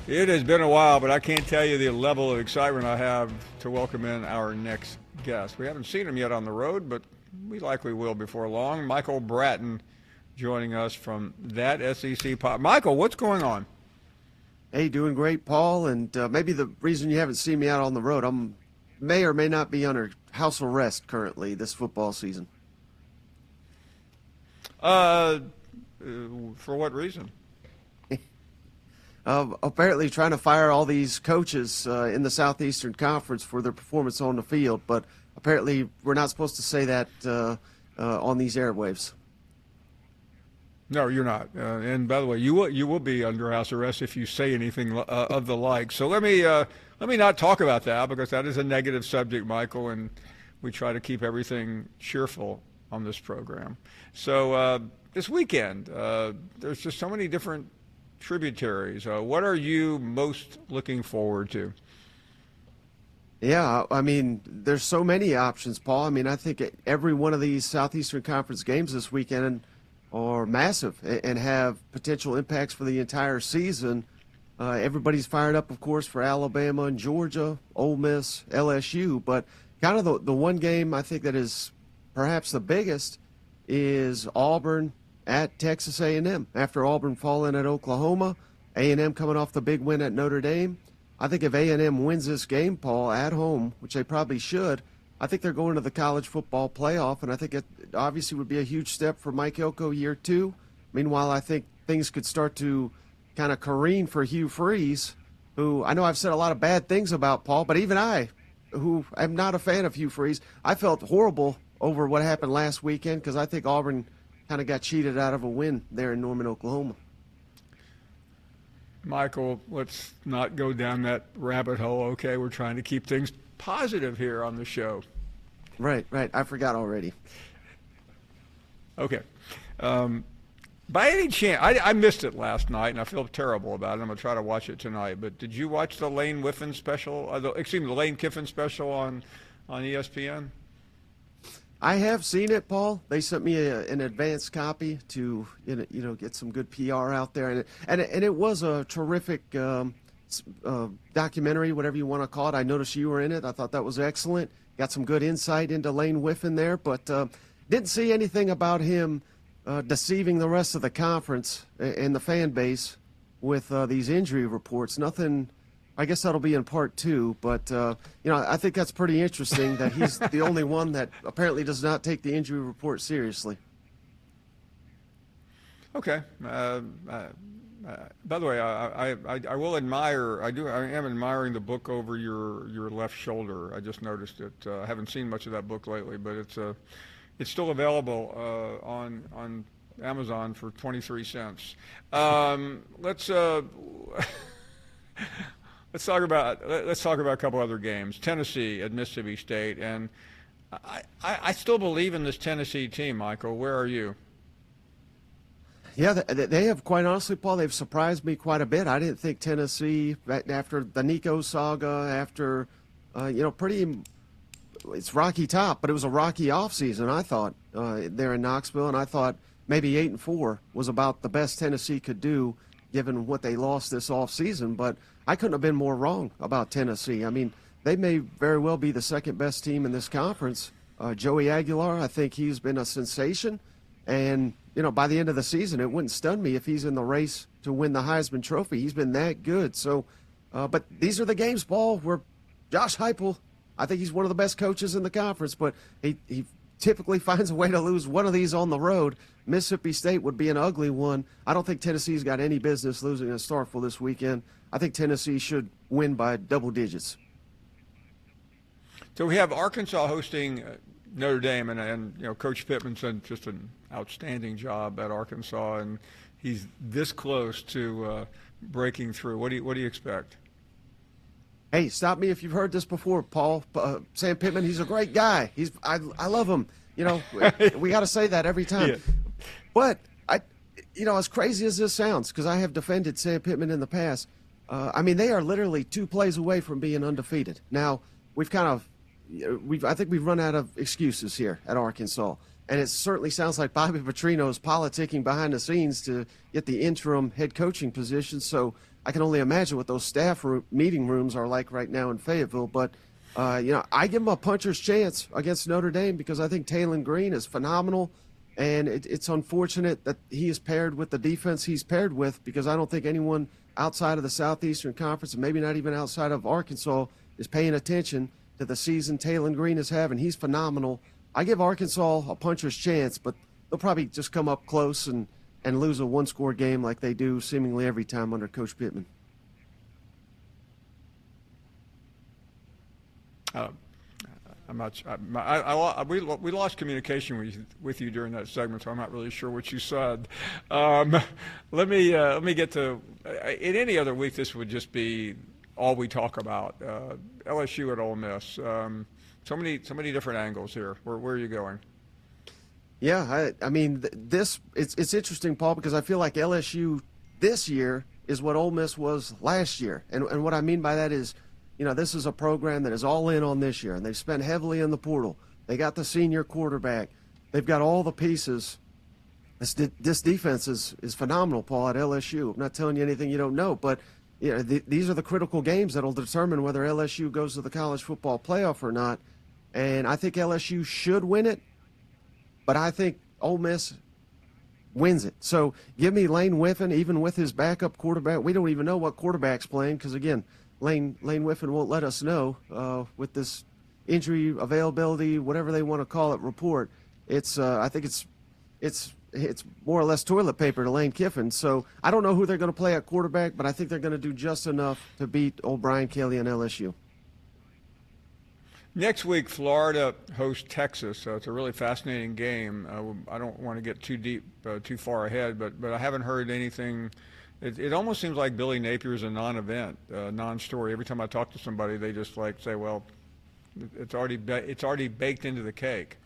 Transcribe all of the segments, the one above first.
It has been a while, but I can't tell you the level of excitement I have to welcome in our next guest. We haven't seen him yet on the road, but we likely will before long. Michael Bratton joining us from that SEC Pop. Michael, what's going on? Hey, doing great, Paul. And maybe the reason you haven't seen me out on the road, may or may not be under house arrest currently this football season. Uh, for what reason? Apparently trying to fire all these coaches in the Southeastern Conference for their performance on the field, but apparently we're not supposed to say that on these airwaves. No, you're not. And by the way, you will be under house arrest if you say anything of the like. So let me not talk about that because that is a negative subject, Michael, and we try to keep everything cheerful on this program. So this weekend, there's just so many different tributaries. What are you most looking forward to? Yeah, I mean, there's so many options, Paul. I mean, I think every one of these Southeastern Conference games this weekend are massive and have potential impacts for the entire season. Everybody's fired up, of course, for Alabama and Georgia, Ole Miss, LSU, but kind of the one game I think that is perhaps the biggest is Auburn at Texas A&M. After Auburn falling at Oklahoma, A&M coming off the big win at Notre Dame. I think if A&M wins this game, Paul, at home, which they probably should, I think they're going to the college football playoff, and I think it obviously would be a huge step for Mike Elko year two. Meanwhile, I think things could start to kind of careen for Hugh Freeze, who I know I've said a lot of bad things about, Paul, but even I, who am not a fan of Hugh Freeze, I felt horrible over what happened last weekend because I think Auburn kind of got cheated out of a win there in Norman, Oklahoma. Michael, let's not go down that rabbit hole, okay? We're trying to keep things positive here on the show. Right. I forgot already. Okay. By any chance, I missed it last night, and I feel terrible about it. I'm going to try to watch it tonight. But did you watch the Lane Kiffin special? The Lane Kiffin special on ESPN? I have seen it, Paul. They sent me an advanced copy to get some good PR out there, and it was a terrific documentary, whatever you want to call it. I noticed you were in it. I thought that was excellent. Got some good insight into Lane Kiffin there, but didn't see anything about him deceiving the rest of the conference and the fan base with these injury reports. Nothing. I guess that'll be in part two, but I think that's pretty interesting that he's the only one that apparently does not take the injury report seriously. Okay. By the way, I will admire. I am admiring the book over your left shoulder. I just noticed it. I haven't seen much of that book lately, but it's still available on Amazon for 23 cents. Let's. Let's talk about a couple other games. Tennessee at Mississippi State, and I still believe in this Tennessee team. Michael, where are you? Yeah, they have, quite honestly, Paul, they've surprised me quite a bit. I didn't think Tennessee, after the Nico saga, after it's rocky top, but it was a rocky offseason, I thought, there in Knoxville, and I thought maybe 8-4 was about the best Tennessee could do given what they lost this offseason, but I couldn't have been more wrong about Tennessee. I mean, they may very well be the second best team in this conference. Joey Aguilar, I think he's been a sensation. And, by the end of the season, it wouldn't stun me if he's in the race to win the Heisman Trophy. He's been that good. So, but these are the games, Paul, where Josh Heupel, I think he's one of the best coaches in the conference, but he typically finds a way to lose one of these on the road. Mississippi State would be an ugly one. I don't think Tennessee's got any business losing in Starkville this weekend. I think Tennessee should win by double digits. So we have Arkansas hosting Notre Dame, and Coach Pittman's done just an outstanding job at Arkansas, and he's this close to breaking through. What do you expect? Hey, stop me if you've heard this before, Paul. Sam Pittman, he's a great guy. I love him. We got to say that every time. Yeah. But as crazy as this sounds, because I have defended Sam Pittman in the past, they are literally 2 plays away from being undefeated. Now, I think we've run out of excuses here at Arkansas. And it certainly sounds like Bobby Petrino is politicking behind the scenes to get the interim head coaching position. So I can only imagine what those meeting rooms are like right now in Fayetteville. But, I give him a puncher's chance against Notre Dame because I think Taylen Green is phenomenal. And it's unfortunate that he is paired with the defense he's paired with because I don't think anyone outside of the Southeastern Conference and maybe not even outside of Arkansas is paying attention to the season Taylen Green is having. He's phenomenal. I give Arkansas a puncher's chance, but they'll probably just come up close and lose a one-score game like they do seemingly every time under Coach Pittman. I'm not. We lost communication with you during that segment, so I'm not really sure what you said. Let me get to. In any other week, this would just be all we talk about. LSU at Ole Miss. So many different angles here. Where are you going? Yeah, I mean, it's interesting, Paul, because I feel like LSU this year is what Ole Miss was last year, and what I mean by that is, this is a program that is all in on this year, and they've spent heavily in the portal. They got the senior quarterback. They've got all the pieces. This defense is phenomenal, Paul, at LSU. I'm not telling you anything you don't know, but these are the critical games that will determine whether LSU goes to the college football playoff or not. And I think LSU should win it, but I think Ole Miss wins it. So give me Lane Whiffen, even with his backup quarterback. We don't even know what quarterback's playing because, again, Lane Whiffen won't let us know with this injury availability, whatever they want to call it, report. I think it's more or less toilet paper to Lane Kiffin. So I don't know who they're going to play at quarterback, but I think they're going to do just enough to beat old Brian Kelly and LSU. Next week, Florida hosts Texas. So it's a really fascinating game. I don't want to get too far ahead, but I haven't heard anything. It almost seems like Billy Napier is a non-event, non-story. Every time I talk to somebody, they just say, "Well, it's already baked into the cake."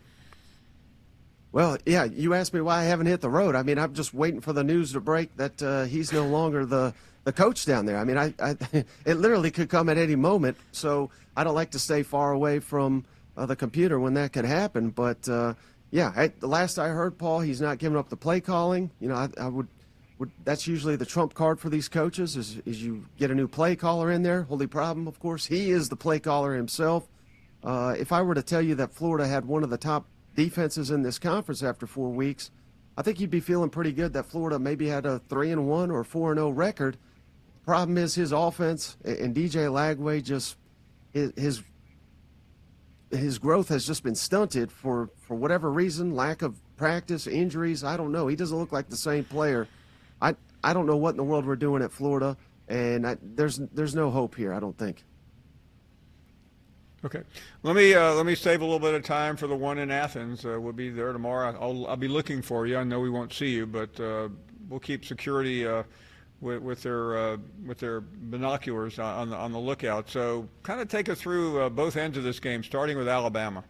Well, yeah, you asked me why I haven't hit the road. I mean, I'm just waiting for the news to break that he's no longer the coach down there. I mean, it literally could come at any moment. So I don't like to stay far away from the computer when that could happen. But the last I heard, Paul, he's not giving up the play calling. I would that's usually the trump card for these coaches is you get a new play caller in there. Only problem, of course, he is the play caller himself. If I were to tell you that Florida had one of the top defenses in this conference after 4 weeks, I think you'd be feeling pretty good that Florida maybe had a 3-1 or 4-0 record. Problem is his offense and DJ Lagway just his growth has just been stunted for whatever reason, lack of practice, injuries. I don't know. He doesn't look like the same player. I don't know what in the world we're doing at Florida, and there's no hope here, I don't think. Okay, let me save a little bit of time for the one in Athens. We'll be there tomorrow. I'll be looking for you. I know we won't see you, but we'll keep security with their binoculars on the lookout. So, kind of take us through both ends of this game, starting with Alabama.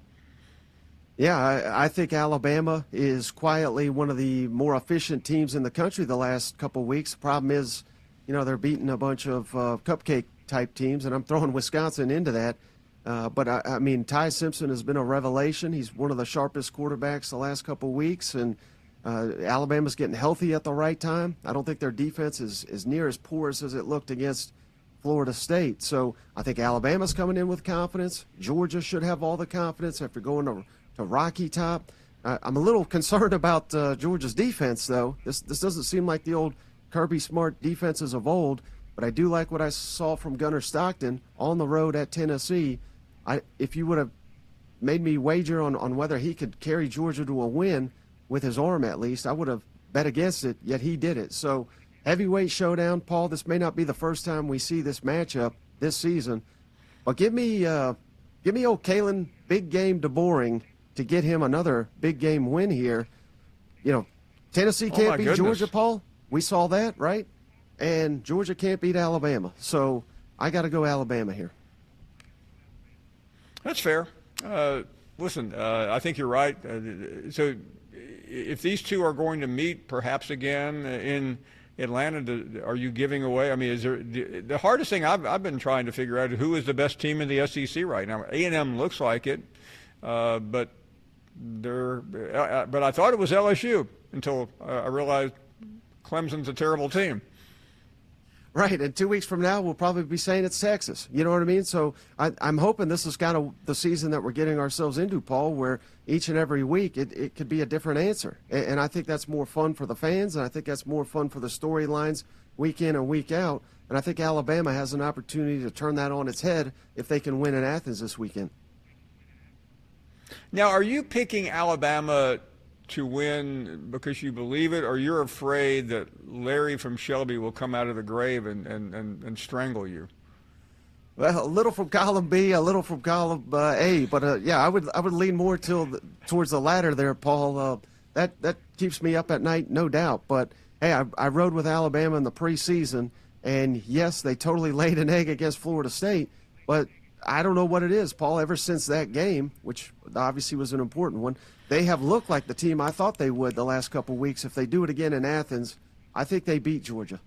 Yeah, I think Alabama is quietly one of the more efficient teams in the country the last couple of weeks. The problem is, they're beating a bunch of cupcake-type teams, and I'm throwing Wisconsin into that. But, I mean, Ty Simpson has been a revelation. He's one of the sharpest quarterbacks the last couple of weeks, and Alabama's getting healthy at the right time. I don't think their defense is near as porous as it looked against Florida State. So I think Alabama's coming in with confidence. Georgia should have all the confidence after going to Rocky Top. I'm a little concerned about Georgia's defense, though. This doesn't seem like the old Kirby Smart defenses of old, but I do like what I saw from Gunnar Stockton on the road at Tennessee. If you would have made me wager on whether he could carry Georgia to a win with his arm at least, I would have bet against it, yet he did it. So heavyweight showdown, Paul, this may not be the first time we see this matchup this season, but give me old Kalen Big Game DeBoring to get him another big game win here. Tennessee can't beat Georgia, Paul. We saw that, right? And Georgia can't beat Alabama. So I got to go Alabama here. That's fair. Listen, I think you're right. So if these two are going to meet perhaps again in Atlanta, are you giving away? I mean, is there the hardest thing I've been trying to figure out who is the best team in the SEC right now? A&M looks like it, but but I thought it was LSU until I realized Clemson's a terrible team. Right, and 2 weeks from now, we'll probably be saying it's Texas. You know what I mean? So I'm hoping this is kind of the season that we're getting ourselves into, Paul, where each and every week it could be a different answer. And I think that's more fun for the fans, and I think that's more fun for the storylines week in and week out. And I think Alabama has an opportunity to turn that on its head if they can win in Athens this weekend. Now, are you picking Alabama to win because you believe it, or you're afraid that Larry from Shelby will come out of the grave and strangle you? Well, a little from column B, a little from column A, but yeah, I would lean more towards the latter there, Paul. That keeps me up at night, no doubt. But hey, I rode with Alabama in the preseason, and yes, they totally laid an egg against Florida State, but I don't know what it is, Paul. Ever since that game, which obviously was an important one, they have looked like the team I thought they would the last couple of weeks. If they do it again in Athens, I think they beat Georgia.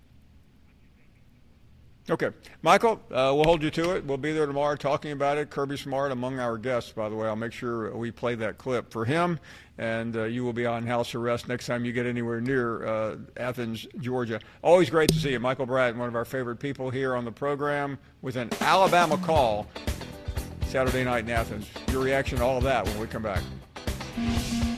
Okay. Michael, we'll hold you to it. We'll be there tomorrow talking about it. Kirby Smart among our guests, by the way. I'll make sure we play that clip for him, and you will be on house arrest next time you get anywhere near Athens, Georgia. Always great to see you. Michael Bratton, one of our favorite people here on the program, with an Alabama call Saturday night in Athens. Your reaction to all of that when we come back.